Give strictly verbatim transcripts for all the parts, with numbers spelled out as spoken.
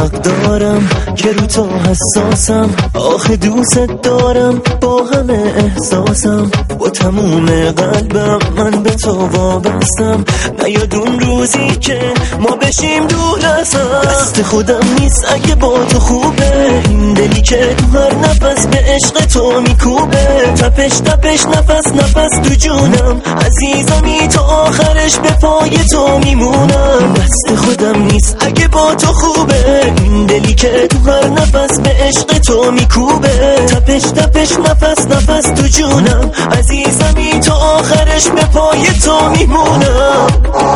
حق دارم که رو تو حساسم، آخه دوست دارم با همه احساسم، با تموم قلبم من به تو وابستم. نیاد اون روزی که ما بشیم دور ازم، دست خودم نیست اگه با تو خوبه، این دلی که تو هر نفس به عشق تو میکوبه، تپش تپش نفس نفس تو جونم، عزیزمی تا آخرش به پای تو میمونم. دست خودم نیست اگه با تو خوبه، این دلی که تو هر نفس به عشق تو میکوبه، تپش تپش نفس نفس تو جونم، عزیزمی تا آخرش به پای تو میمونم.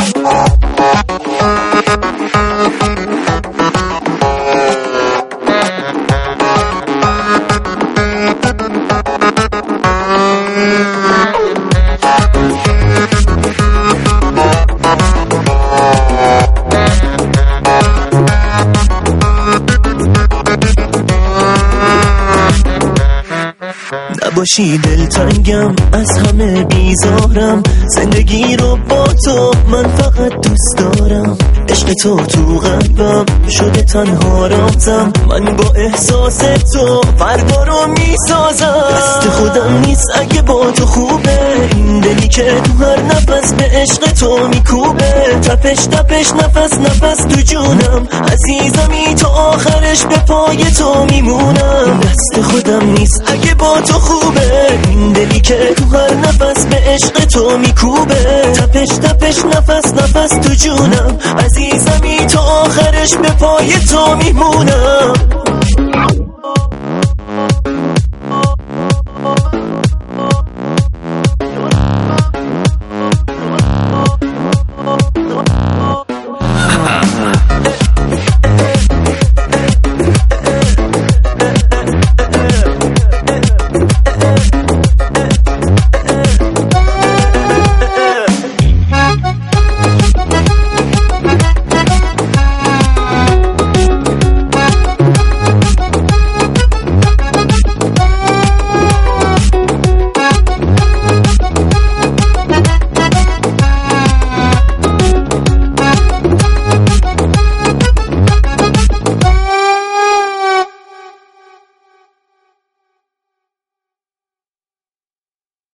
نباشی دلتنگم، از همه بیزارم، زندگی رو با تو من فقط دوست دارم، عشق تو تو قلبم شده تنها رازم، من با احساس تو فردا رو میسازم. دست خودم نیست اگه با تو خوبه، این دلی که تو هر نفس به عشق تو میکوبه، تپش تپش نفس نفس تو جونم، عزیزمی تا آخرش به پای تو میمونم. دست خودم نیست اگه با تو خوبه، این دلی که تو هر نفس به عشق تو میکوبه، تپش تپش نفس نفس تو جونم، عزیزمی تا آخرش به پای تو میمونم.